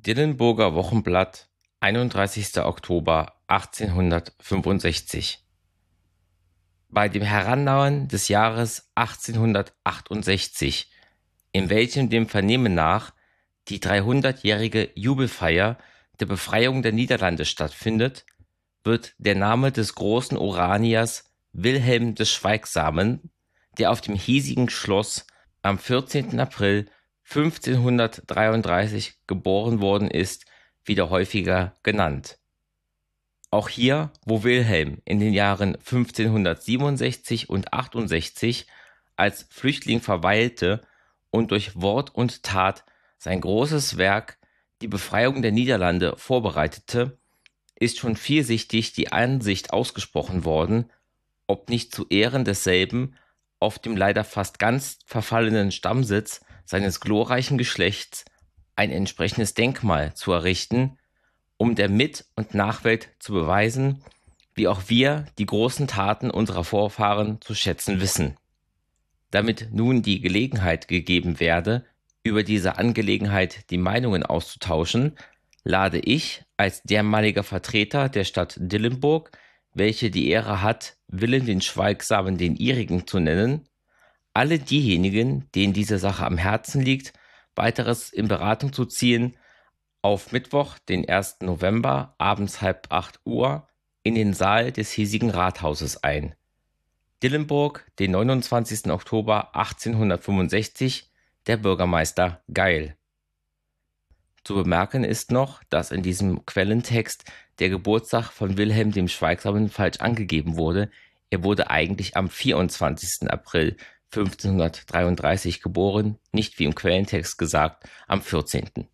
Dillenburger Wochenblatt, 31. Oktober 1865. Bei dem Herannahen des Jahres 1868, in welchem dem Vernehmen nach die 300-jährige Jubelfeier der Befreiung der Niederlande stattfindet, wird der Name des großen Oraniers Wilhelm des Schweigsamen, der auf dem hiesigen Schloss am 14. April 1533 geboren worden ist, wieder häufiger genannt. Auch hier, wo Wilhelm in den Jahren 1567 und 68 als Flüchtling verweilte und durch Wort und Tat sein großes Werk, die Befreiung der Niederlande, vorbereitete, ist schon vielsichtig die Ansicht ausgesprochen worden, ob nicht zu Ehren desselben auf dem leider fast ganz verfallenen Stammsitz seines glorreichen Geschlechts ein entsprechendes Denkmal zu errichten, um der Mit- und Nachwelt zu beweisen, wie auch wir die großen Taten unserer Vorfahren zu schätzen wissen. Damit nun die Gelegenheit gegeben werde, über diese Angelegenheit die Meinungen auszutauschen, lade ich als dermaliger Vertreter der Stadt Dillenburg, welche die Ehre hat, Wilhelm den Schweigsamen den ihrigen zu nennen, alle diejenigen, denen diese Sache am Herzen liegt, weiteres in Beratung zu ziehen, auf Mittwoch, den 1. November, abends 7:30 in den Saal des hiesigen Rathauses ein. Dillenburg, den 29. Oktober 1865, der Bürgermeister Geil. Zu bemerken ist noch, dass in diesem Quellentext der Geburtstag von Wilhelm dem Schweigsamen falsch angegeben wurde. Er wurde eigentlich am 24. April 1533 geboren, nicht wie im Quellentext gesagt, am 14.